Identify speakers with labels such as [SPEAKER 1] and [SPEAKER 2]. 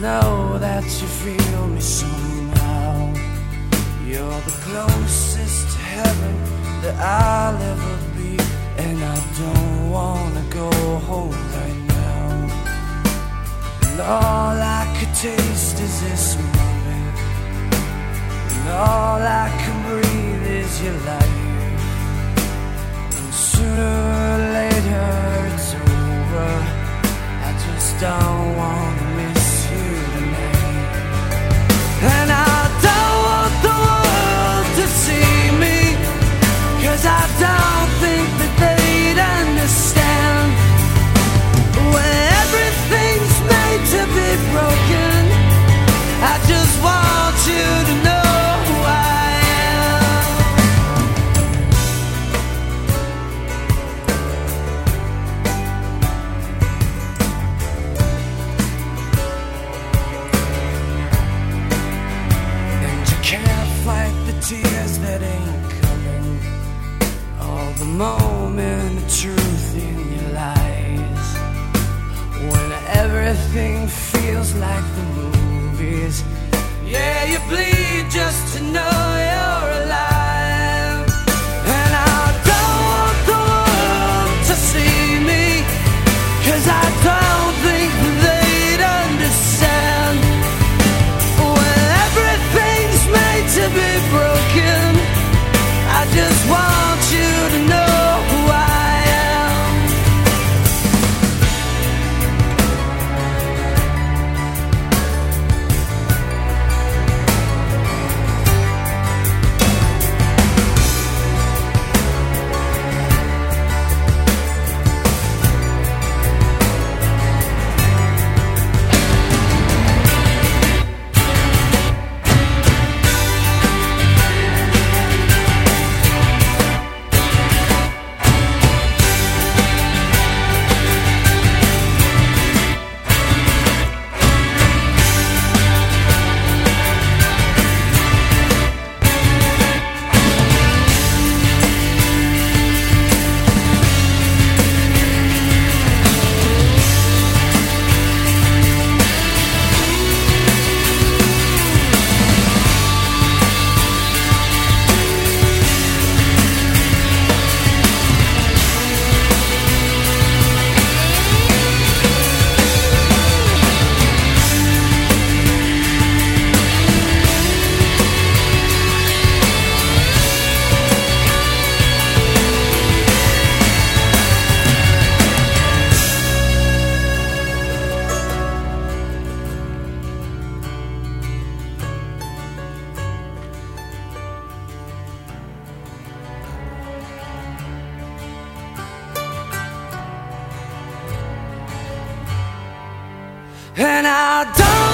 [SPEAKER 1] know that you feel me somehow. You're the closest to heaven that I'll ever be, and I don't wanna go home right now. And all I could taste is this moment, and all I can breathe is your life. And sooner or later it's over. I just don't wanna miss you tonight. And I don't want the world to see me, 'cause I don't think that they'd understand. When everything's made to be broken, I just want you to know who I am. And you can't fight the tears that ain't coming, all the moment of truth in your lies. When everything feels like the movies, yeah, you bleed just to know you're alive. And I don't want the world to see me, 'cause I don't think they'd understand. When everything's made to be broken, I just want you to know who I am. And I don't